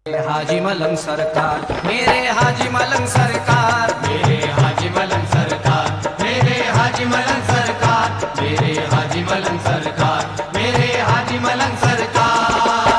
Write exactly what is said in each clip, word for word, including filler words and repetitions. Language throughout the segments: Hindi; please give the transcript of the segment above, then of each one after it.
हाजी मलंग सरकार, मेरे हाजी मलंग सरकार, मेरे हाजी मलंग सरकार, मेरे हाजी मलंग सरकार, मेरे हाजी मलंग सरकार, मेरे हाजी मलंग सरकार।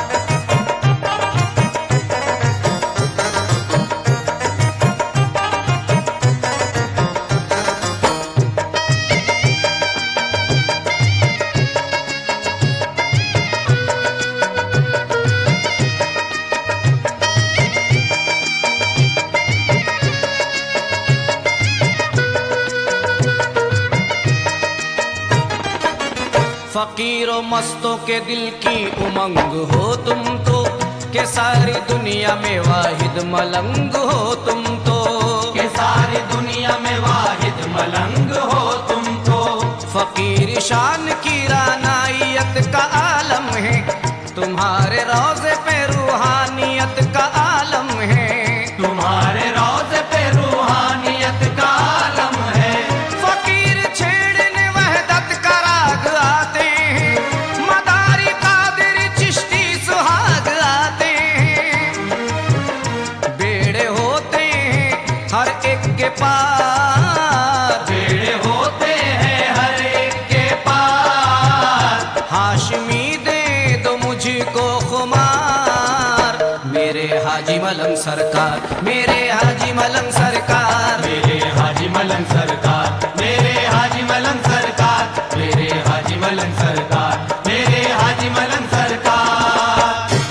फकीरों मस्तों के दिल की उमंग हो तुम तो, के सारी दुनिया में वाहिद मलंग हो तुम तो, के सारी दुनिया में वाहिद मलंग हो तुम तो। फकीर शान की रानायत का आलम है, तुम्हारे रोज़े पे रूहानियत का आलम है, तुम्हारे रोज़े पे रूहानियत का आलम है। फकीर छेड़ने वहदत का राग आते हैं, मदारी कादिर चिश्ती सुहाग आते हैं, बेड़े होते हैं हर एक के पार, बेड़े होते हैं हर एक के पार। हाशमी दे दो मुझको खुमार, मेरे हाजी मलंग सरकार, मेरे हाजी मलंग सरकार, मेरे हाजी मलंग सरकार, मेरे हाजी मलंग सरकार, मेरे हाजी मलंग सरकार, मेरे हाजी मलंग सरकार।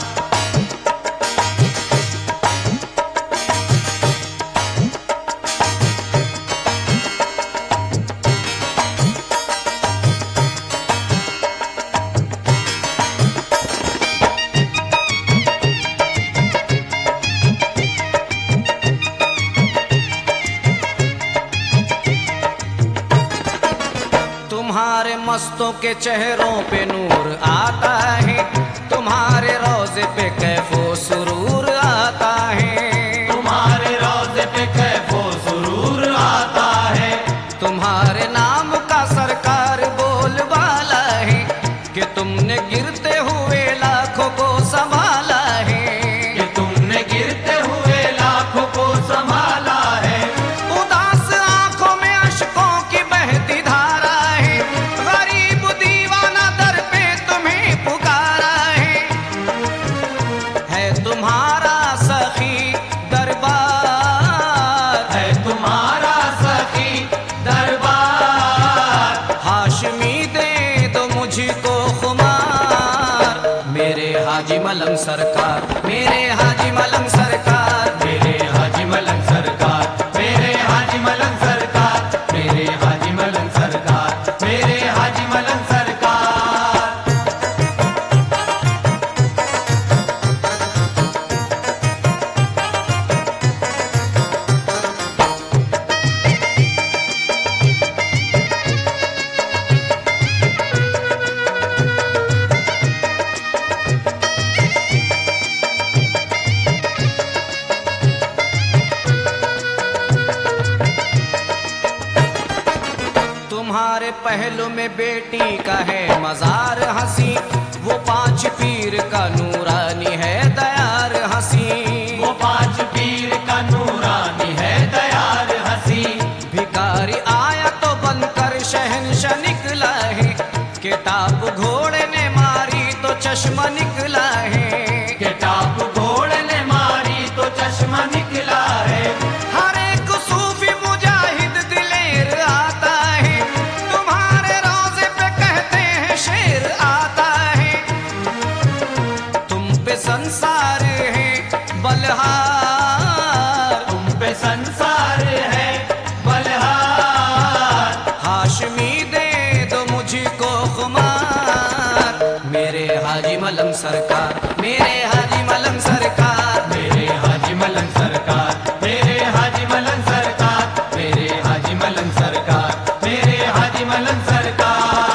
तुम्हारे मस्तों के चेहरों पे नूर आता है, तुम्हारे रोज़े पे कैफो सुरूर आता है, तुम्हारे रोज़े पे कैफो सुरूर आता है। तुम्हारे नाम का सरकार बोलबाला है, कि तुमने गिरते हुए लाखों को संभाला है, कि तुमने गिरते हुए लाखों को संभाला है। उदास आंखों में अश्कों की बहती धारा है, गरीब दीवाना दर पे तुम्हें पुकारा है, है तुम्हारा सखी दरबार, है तुम्हारा सखी दरबार। हाशमी दे दो मुझको खुमार, मेरे हाजी मलंग सरकार, मेरे हाजी मलंग सरकार, मेरे हाजी मलंग सरकार, मेरे हाजी मलंग सरकार, मेरे हाजी मलंग सरकार, मेरे हाजी मलंग सरकार। तुम्हारे पहलू में बेटी का है मजार हंसी, वो पांच पीर का नूरानी है दयार हंसी, वो पांच पीर का नूरानी है दयार हंसी। भिखारी आया तो बनकर शहंशाह निकला है, किताब घोड़े ने मारी तो चश्मा निकला है, किताब घोड़े ने मारी तो चश्मा निकला है। हर एक सूफी मुजाहिद दिलेर आता है, तुम्हारे रोज़े पे कहते हैं शेर आता है, तुम पे संसार है बलहार, तुम पे संसार है बलहार। हाशमी दे दो मुझको खुमार, मेरे हाजी मलंग सरकार, मेरे हाजी मलंग सरकार, मेरे हाजी मलंग सरकार, मेरे हाजी मलंग सरकार, मेरे हाजी मलंग सरकार, मेरे हाजी मलंग सरकार।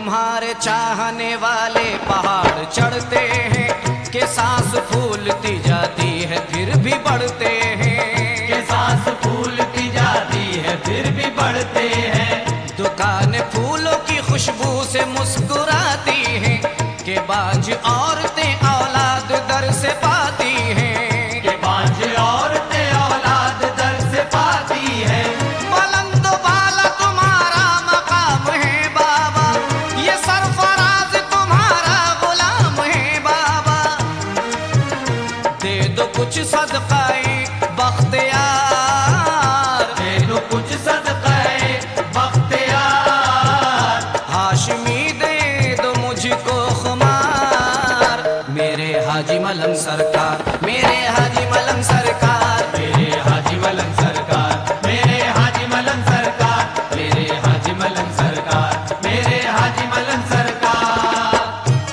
तुम्हारे चाहने वाले पहाड़ चढ़ते हैं कि सांस फूलती जाती है फिर भी बढ़ते हैं, के सांस फूलती जाती है फिर भी बढ़ते हैं। दुकानें फूलों की खुशबू से मुस्कुराती हैं कि बांझ औरतें औलाद दर से पाती हैं, के बांझ औरतें औलाद दर से पाती है। बुलंद बाला तुम्हारा मकाम है बाबा, ये सरफराज तुम्हारा गुलाम है बाबा। दे दो कुछ सदकाए बख्तियार, दे दो कुछ सदकाए बख्तियार, हाशमी दे दो मुझको खुमार। मेरे हाजी मलंग सरकार, मेरे हाजी मलंग सरकार, मेरे हाजी मलंग सरकार, मेरे हाजी मलंग सरकार, मेरे हाजी मलंग सरकार, मेरे हाजी मलंग सरकार।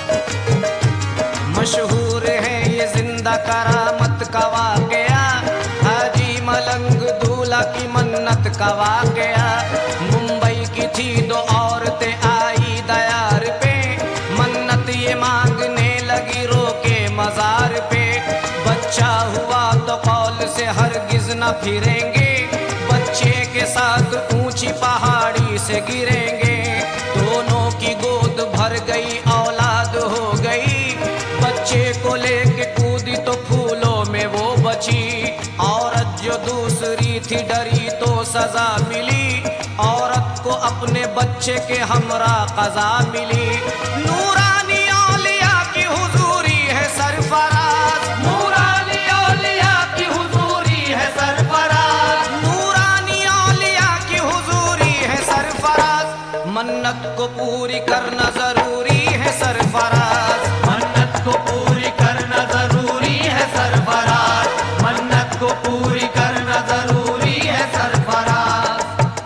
मशहूर है ये जिंदा करामत का वाकया, हाजी मलंग दूल्हा की मन्नत का वाकया। मुंबई की थी दो औरतें आई दयार पे, मन्नत ये मांगने लगी रोके मजार पे। बच्चा हुआ तो कौल से हरगिज न फिरेंगे, बच्चे के साथ ऊंची पहाड़ी से गिरेंगे। दोनों की गोद भर गई औलाद हो गई, बच्चे को लेके कूदी तो फूलों में वो बची। औरत जो दूसरी थी डरी तो सजा मिली, औरत को अपने बच्चे के हमरा कजा मिली। नूरानी औलिया की हुजूरी है सरफराज, नूरानी औलिया की हुजूरी है सरफराज, नूरानी औलिया की हुजूरी है सरफराज। मन्नत को पूरी करना जरूरी है सरफराज, मन्नत को पूरी करना जरूरी है सरफराज, मन्नत को पूरी करना जरूरी है सरफराज।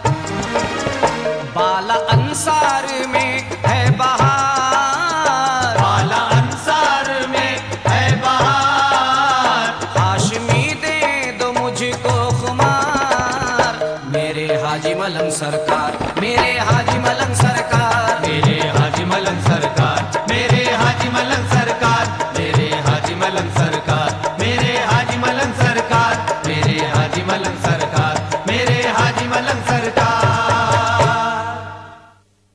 बाला अंसार में है बहार, बाला अंसार में है बहार, हाशमी दे दो मुझको खुमार। मेरे हाजी मलंग सरकार, मेरे